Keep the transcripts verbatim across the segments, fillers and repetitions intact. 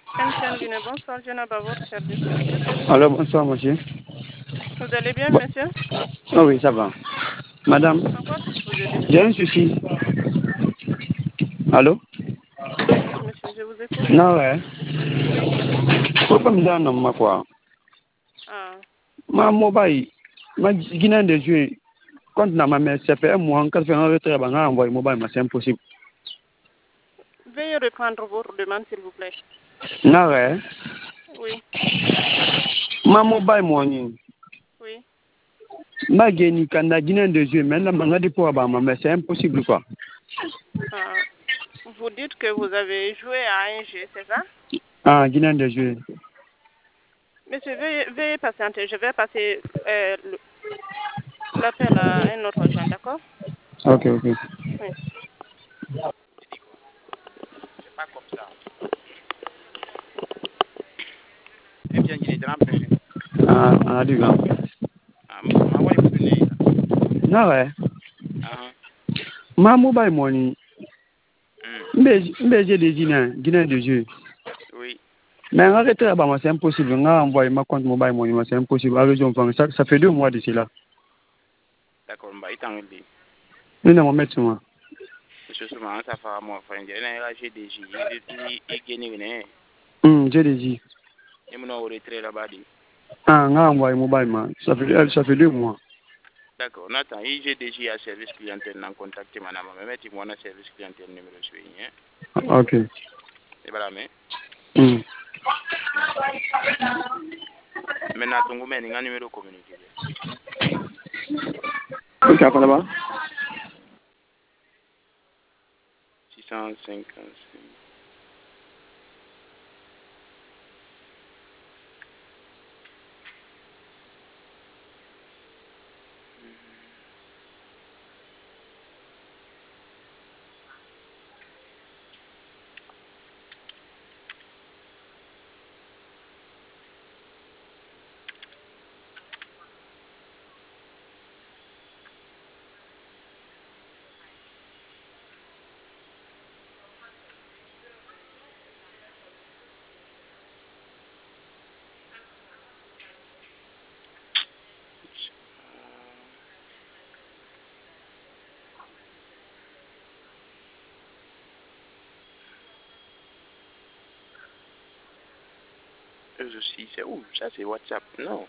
M T N Guinée, bonsoir, je n'ai pas votre service, je vous écoute. Alors, bonsoir, monsieur. Vous allez bien, monsieur? Oh oui, ça va. Madame, En quoi puis-je vous aider? j'ai un souci. Allô? Oui, monsieur, je vous écoute. Non, ouais. Oui. Pourquoi me donne ma quoi? Ah. Ma mobile, ma Guinée de jeu, quand na ma mère C P M, moi, quand je fais un retrait, ben, envoyer mobile, mais c'est impossible. Veuillez reprendre votre demande, s'il vous plaît. Non, ouais. Oui. Ma mobile, moi, Oui. ma Guinée, quand la Guinée de jeu, maintenant, ma dit pour mais c'est impossible, quoi. Ah. Vous dites que vous avez joué à un jeu, c'est ça? Ah, Guinée de jeu. Monsieur, veuillez, veuillez patienter. Je vais passer euh, l'appel à un autre agent, d'accord? Ok, ok. Oui. C'est pas comme ça. M T N Guinée, t'en as besoin. Ah, ah, du gars. Ah, ma wari butu ne ila. Non, ouais. Ah. Ma mobile money. Hmm. Mais j'ai des Guinéens, Guinéens de jeu. Oui. Mais en réalité, c'est impossible. On a envoyé ma compte mobile money, c'est impossible. Ça, ça fait deux mois d'ici là. D'accord, mba itang li. Nous n'avons pas sur moi. Monsieur Souma, ça fait moi frère. Il y a G D J. Il il gagne ne. Hum, j'ai dit. Il me n'a retrait là-bas dit. Ah, on a envoyé mobile man. Ça fait ça fait deux mois. D'accord, Nathan, il G D J a service clientèle non contacté madame. Mais mettez moi na service clientèle numéro suivi. Ok. Et voilà mais. Hum. Maintenant ton gomen nga numéro communiqué. Ok, après là-bas. six cent cinquante-cinq. Eux aussi, c'est où? Ça c'est WhatsApp, non?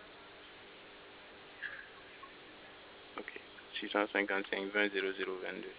Ok. six cent cinquante-cinq vingt zéro zéro vingt-deux.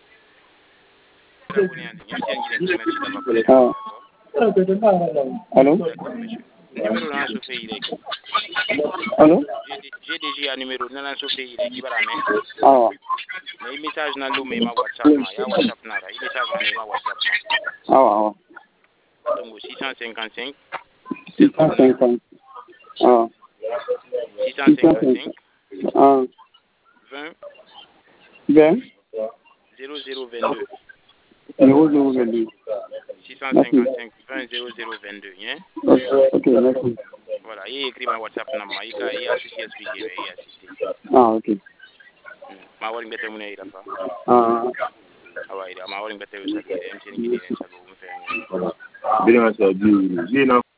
Allô? D'accord, monsieur. Numéro là, Sophie Ireki. Allô? J'ai déjà un numéro là, Sophie Ireki, barame. Ah. Mais il message na lume ma WhatsApp ma. Ya WhatsApp nara. Il message na ma WhatsApp ma. Ah, ah. Donc six cent cinquante-cinq. six cent cinquante. Ah. six cent cinquante-cinq. Ah. vingt. vingt. zéro zéro vingt-deux. zéro zéro vingt-deux. six cent cinquante-cinq vingt zéro zéro vingt-deux. Hein? Ok, merci. Voilà, il écrit ma WhatsApp number. Il a, il a assisté expliqué, il a assisté. Ah, ok. Ma wari ngete mune ira fa. Ah. Awa ira ma wari ngete usali. M T N Guinée, ça go me fait. Bien, ça dit.